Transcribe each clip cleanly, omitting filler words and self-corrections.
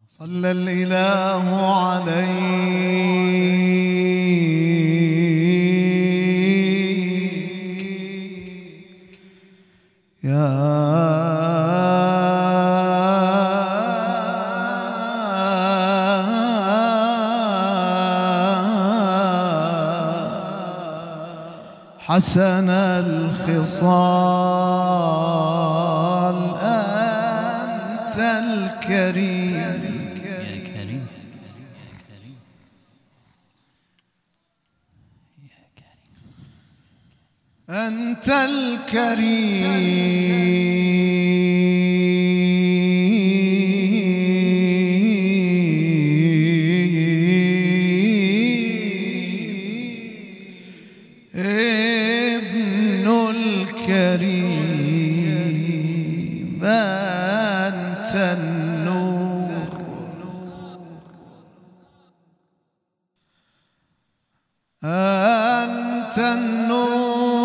صلى الإله عليك يا حسن الخصال أنت الكريم أنت الكريم ابن الكريم أنت النور أنت النور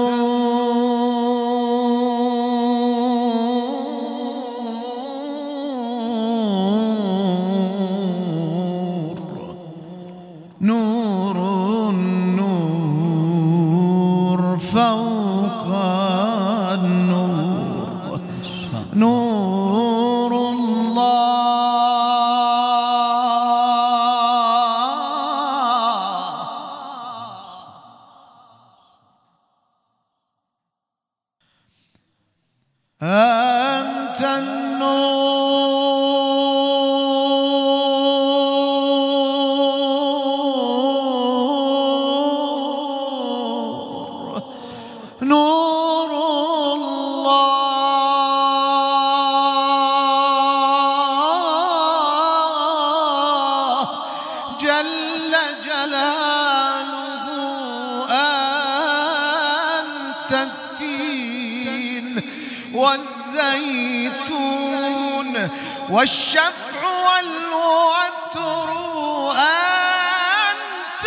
نور النور فوق النور نور الله أنت النور نور الله جل جلاله أنت التين والزيتون والشفع والوتر أنت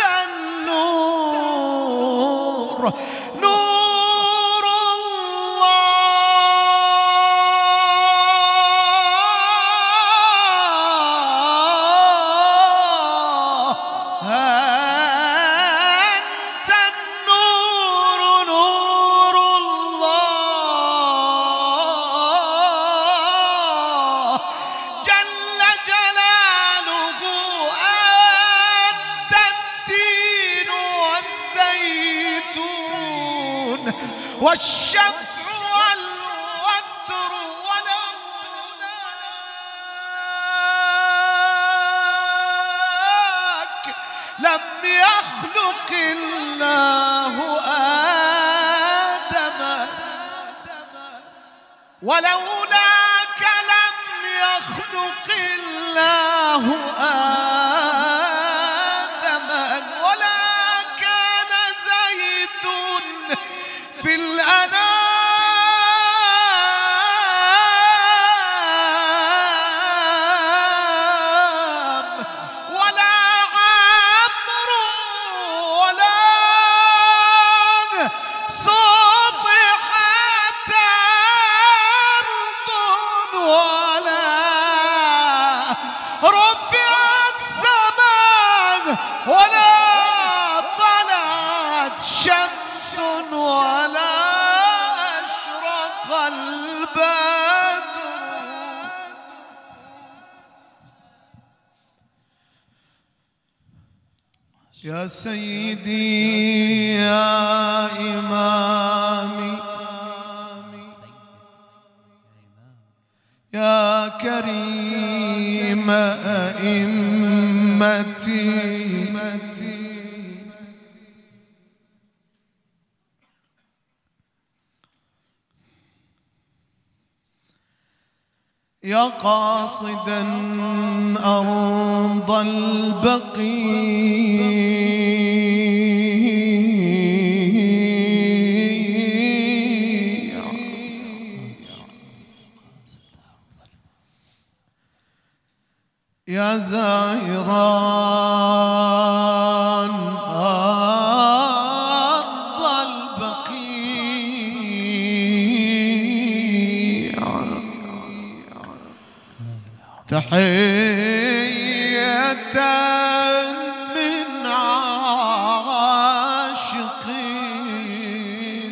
النور نور الله أنت النور نور الله جل جلاله أنت التين والزيتون والشفع والوتر ولولاك لم يخلق الله آدم ولولاك لم يخلق الله آدم ولا كان زيد في الأنام ولا عمرو ولا سطحت أرض ولا رفعت سماء ولا طلعت شمس ولا أشرق البدر يا سيدي يا إمامي يا كريم أئمتي يا قاصدا أرض البقيع يا زائران أرض البقيع تحية من عاشقين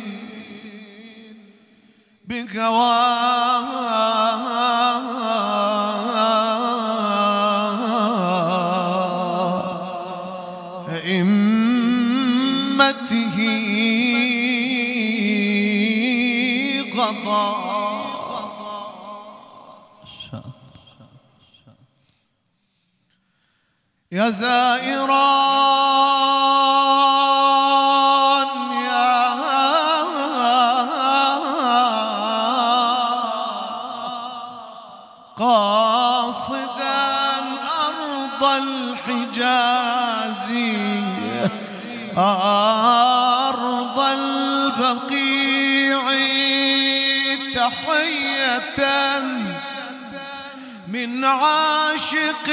أئمته غضا يا زائران يا قاصدا أرض الحجاز أرض البقيع تحية من عاشق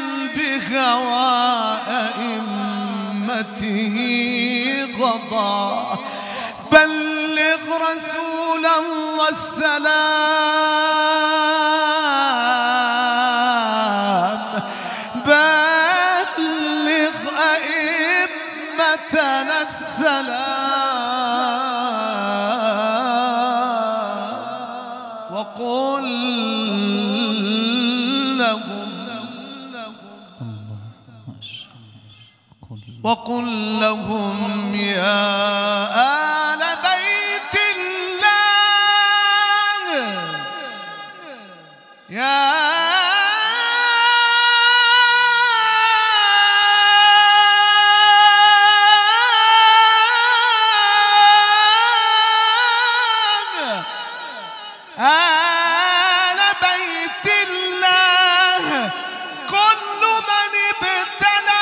بهوى أئمته غضا بلغ رسول الله السلام بلغ أئمتنا السلام وقل لهم يا آل بيت الله يا آل بيت الله كل من ابتلى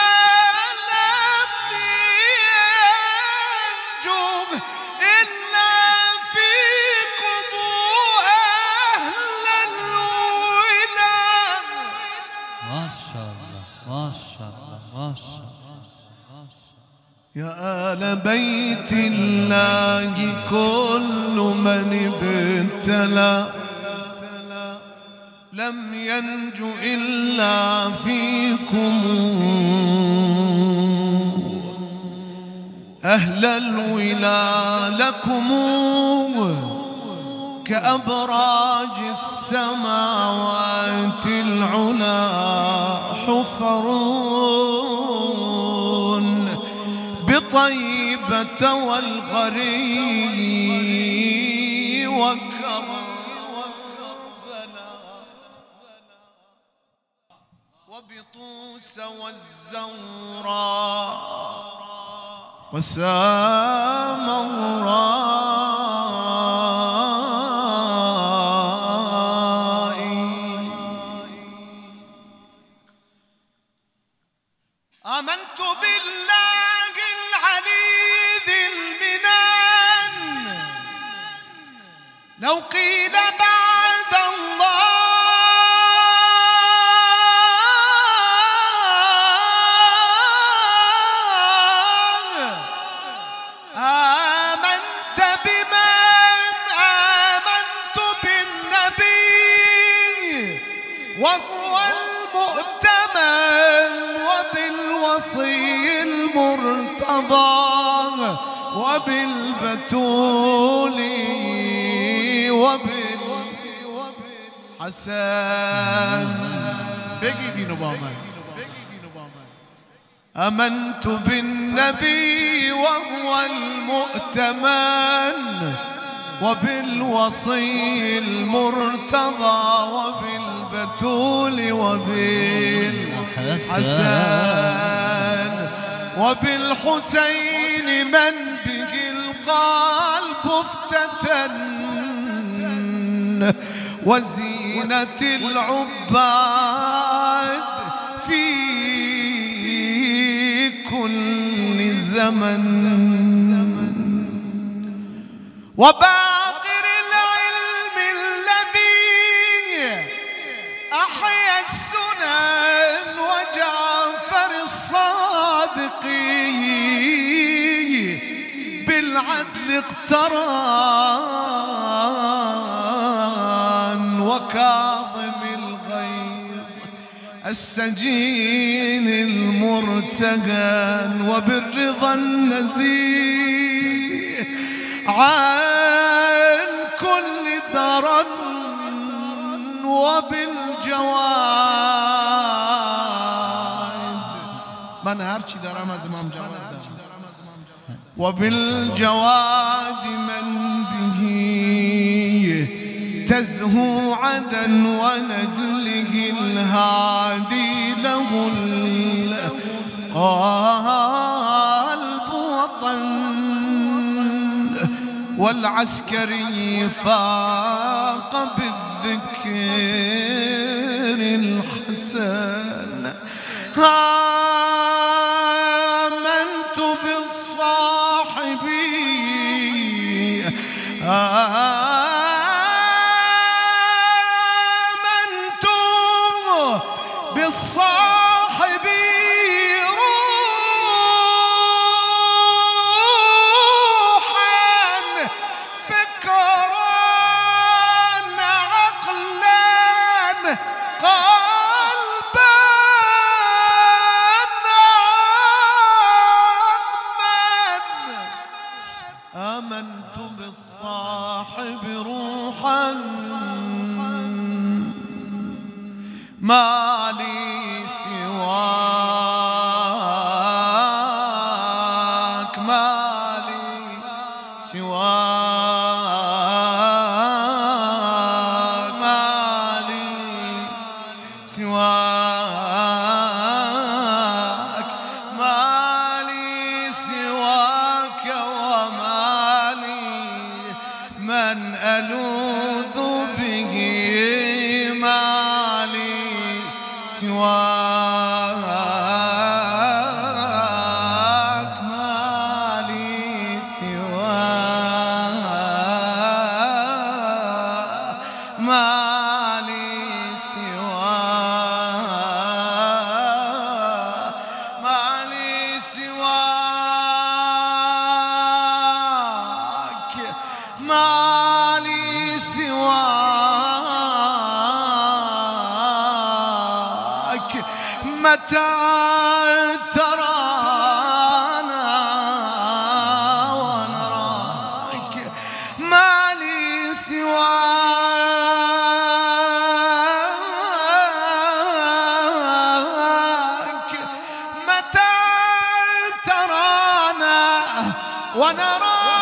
يا آل بيت الله كل من ابتلى لم ينج إلا فيكم أهل الولا لكم كأبراج السماوات العلا حفرون بطيبة والغري وكربلاء وبطوس والزوراء وسامراء آمنت بالله العلي ذي المنان لو قيل بعد الله آمنت بمن آمنت بالنبي وهو المؤتمن وبالوصي المرتضى وبالبتول وبالحسن بقي دي نبامان آمنت بالنبي وهو المؤتمن وبالوصي المرتضى وبالبتول وبالحسن وبالحسين من به القلب افتتن وزينة العباد في كل زمن وباقر العلم الذي أحيا السنن وجعفر الصادق بالعدل اقتران وكاظم الغيظ السجين المرتهن وبالرضا النزيه عن كل درن وبالجواد من هرچی دارم از امام جواد وبالجواد من به تزهو عدن ونجله الهادي له القلب وطن والعسكري فاق بالذكر الحسن آمنت بالصاحبي آمنت بالصاحبي روحا فكرا عقلا قلبا آمنت بالصاحب روحا ما لي سواك ما لي سواك ما لي سواك ما لي سواك وما لي من ألوذ به ما لي سواك ما لي سواك ما لي سواك ما لي سواك ما لي سواك متى ترانا ونراك ما لي سواك متى ترانا ونراك